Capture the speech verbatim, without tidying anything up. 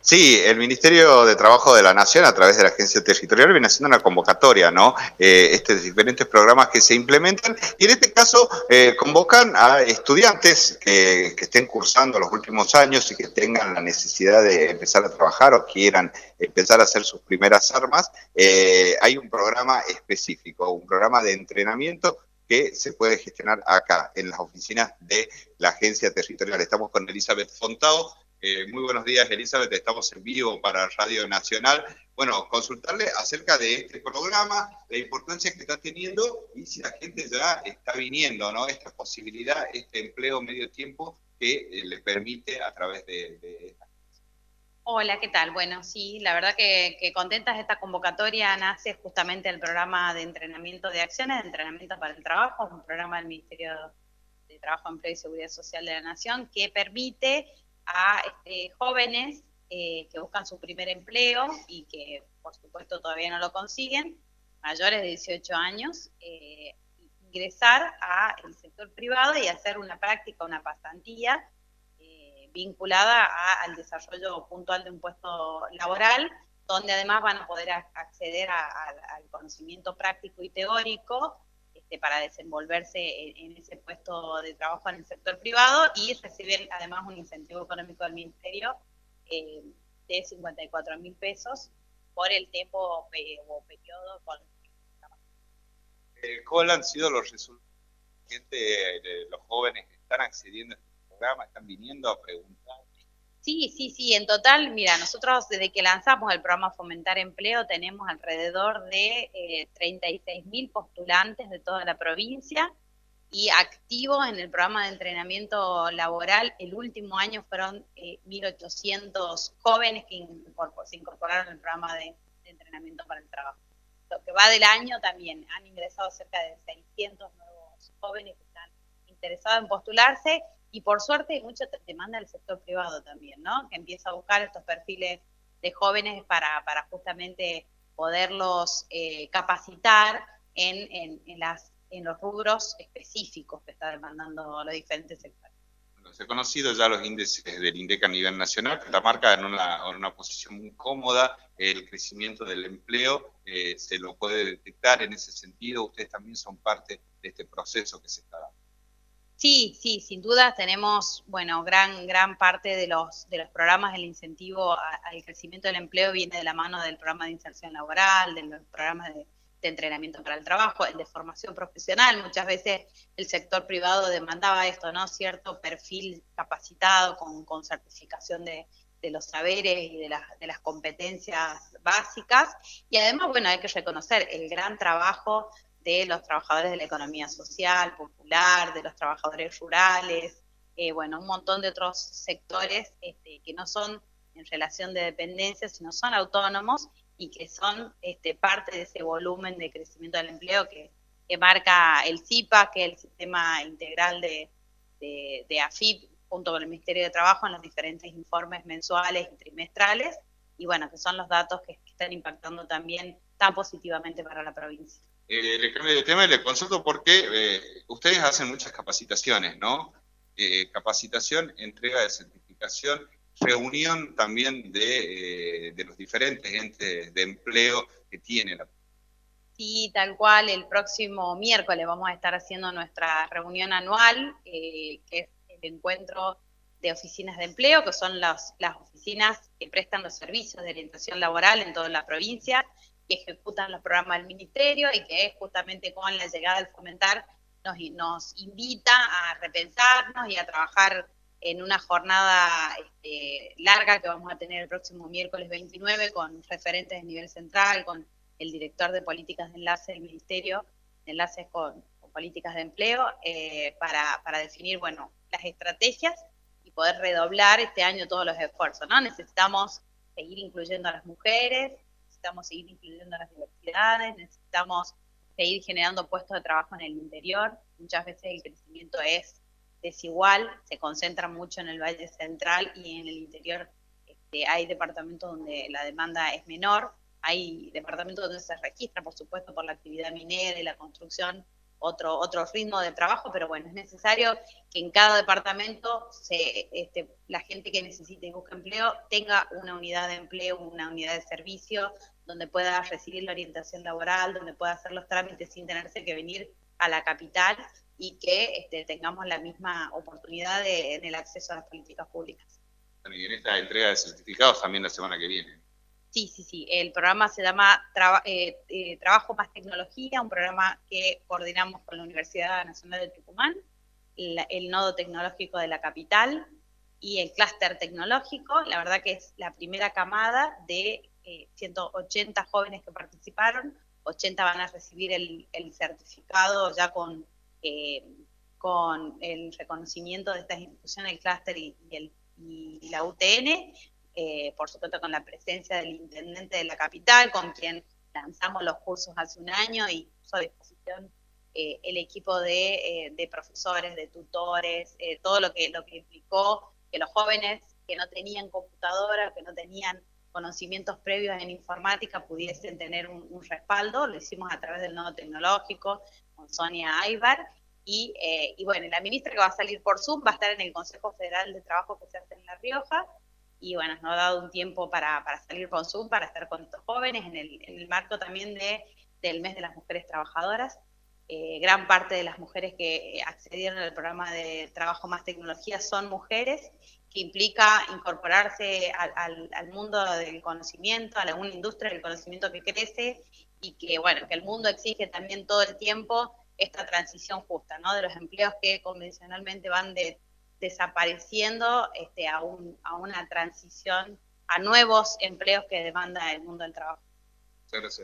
Sí, el Ministerio de Trabajo de la Nación, a través de la Agencia Territorial, viene haciendo una convocatoria, ¿no? Eh, estos diferentes programas que se implementan, y en este caso eh, convocan a estudiantes que, que estén cursando los últimos años y que tengan la necesidad de empezar a trabajar o quieran empezar a hacer sus primeras armas. Eh, hay un programa específico, un programa de entrenamiento que se puede gestionar acá, en las oficinas de la Agencia Territorial. Estamos con Elizabeth Fontao. Eh, muy buenos días, Elizabeth, estamos en vivo para Radio Nacional. Bueno, consultarle acerca de este programa, la importancia que está teniendo y si la gente ya está viniendo, ¿no? Esta posibilidad, este empleo medio tiempo que eh, le permite a través de, de... Hola, ¿qué tal? Bueno, sí, la verdad que, que contentas. Esta convocatoria nace justamente del programa de entrenamiento de acciones, de entrenamiento para el trabajo, un programa del Ministerio de Trabajo, Empleo y Seguridad Social de la Nación que permite a este, jóvenes eh, que buscan su primer empleo y que por supuesto todavía no lo consiguen, mayores de dieciocho años, eh, ingresar al sector privado y hacer una práctica, una pasantía eh, vinculada a, al desarrollo puntual de un puesto laboral, donde además van a poder a, acceder a, a, al conocimiento práctico y teórico este, para desenvolverse en, en, ese puesto de trabajo en el sector privado y reciben además un incentivo económico del Ministerio eh, de cincuenta y cuatro mil pesos por el tiempo o periodo con el que trabajan. Eh, ¿Cuáles han sido los resultados? Gente, de los jóvenes que están accediendo a este programa, están viniendo a preguntar. Sí, sí, sí, en total, mira, nosotros desde que lanzamos el programa Fomentar Empleo tenemos alrededor de eh, treinta y seis mil postulantes de toda la provincia y activos en el programa de entrenamiento laboral. El último año fueron eh, mil ochocientos jóvenes que se incorporaron al programa de, de entrenamiento para el trabajo. Lo que va del año también han ingresado cerca de seiscientos nuevos jóvenes que están interesados en postularse. Y por suerte hay mucha demanda del sector privado también, ¿no? Que empieza a buscar estos perfiles de jóvenes para, para justamente poderlos eh, capacitar en, en, en, las, en los rubros específicos que está demandando los diferentes sectores. Bueno, se han conocido ya los índices del INDEC a nivel nacional, que está marcada en una, en una posición muy cómoda. El crecimiento del empleo eh, se lo puede detectar en ese sentido. Ustedes también son parte de este proceso que se está dando. Sí, sí, sin duda tenemos, bueno, gran, gran parte de los, de los programas, el incentivo a, al crecimiento del empleo viene de la mano del programa de inserción laboral, de los programas de, de entrenamiento para el trabajo, el de formación profesional. Muchas veces el sector privado demandaba esto, ¿no? Cierto perfil capacitado con, con certificación de, de los saberes y de las, de las competencias básicas. Y además, bueno, hay que reconocer el gran trabajo de los trabajadores de la economía social, popular, de los trabajadores rurales, eh, bueno, un montón de otros sectores este, que no son en relación de dependencia, sino son autónomos y que son este, parte de ese volumen de crecimiento del empleo que, que marca el CIPA, que es el Sistema Integral de, de, de A F I P, junto con el Ministerio de Trabajo, en los diferentes informes mensuales y trimestrales, y bueno, que son los datos que, que están impactando también tan positivamente para la provincia. Eh, le cambio de tema y le consulto porque eh, ustedes hacen muchas capacitaciones, ¿no? Eh, capacitación, entrega de certificación, reunión también de, eh, de los diferentes entes de empleo que tiene la. Sí, tal cual, el próximo miércoles vamos a estar haciendo nuestra reunión anual, eh, que es el encuentro de oficinas de empleo, que son las, las oficinas que prestan los servicios de orientación laboral en toda la provincia, que ejecutan los programas del ministerio y que es justamente con la llegada del Fomentar nos, nos invita a repensarnos y a trabajar en una jornada este, larga que vamos a tener el próximo miércoles veintinueve con referentes de nivel central, con el director de políticas de enlace del ministerio, de enlaces con, con políticas de empleo, eh, para, para definir, bueno, las estrategias y poder redoblar este año todos los esfuerzos, ¿no? Necesitamos seguir incluyendo a las mujeres, necesitamos seguir incluyendo a las diversidades, necesitamos seguir generando puestos de trabajo en el interior. Muchas veces el crecimiento es desigual, se concentra mucho en el Valle Central y en el interior este, hay departamentos donde la demanda es menor, hay departamentos donde se registra, por supuesto, por la actividad minera y la construcción, otro, otro ritmo de trabajo, pero bueno, es necesario que en cada departamento se, este, la gente que necesite y busque empleo tenga una unidad de empleo, una unidad de servicio, donde pueda recibir la orientación laboral, donde pueda hacer los trámites sin tenerse que venir a la capital y que este, tengamos la misma oportunidad de, en el acceso a las políticas públicas. Y en esta entrega de certificados también la semana que viene. Sí, sí, sí. El programa se llama Traba, eh, eh, Trabajo más Tecnología, un programa que coordinamos con la Universidad Nacional de Tucumán, el, el Nodo Tecnológico de la capital y el Clúster Tecnológico. La verdad que es la primera camada de eh, ciento ochenta jóvenes que participaron, ochenta van a recibir el, el certificado ya con, eh, con el reconocimiento de estas instituciones, el Clúster y, y, el, y la U T N. Eh, por supuesto con la presencia del intendente de la capital, con quien lanzamos los cursos hace un año y puso a disposición eh, el equipo de, eh, de profesores, de tutores, eh, todo lo que, lo que implicó que los jóvenes que no tenían computadora, que no tenían conocimientos previos en informática pudiesen tener un, un respaldo. Lo hicimos a través del nodo tecnológico con Sonia Aybar. Y, eh, y bueno, la ministra que va a salir por Zoom va a estar en el Consejo Federal de Trabajo que se hace en La Rioja, y bueno, nos ha dado un tiempo para, para salir con Zoom, para estar con estos jóvenes, en el, en el marco también de, del mes de las mujeres trabajadoras. Eh, gran parte de las mujeres que accedieron al programa de Trabajo más Tecnología son mujeres, que implica incorporarse al, al, al mundo del conocimiento, a la, una industria del conocimiento que crece, y que bueno, que el mundo exige también todo el tiempo esta transición justa, ¿no? De los empleos que convencionalmente van de desapareciendo este, a, un, a una transición, a nuevos empleos que demanda el mundo del trabajo. Muchas gracias.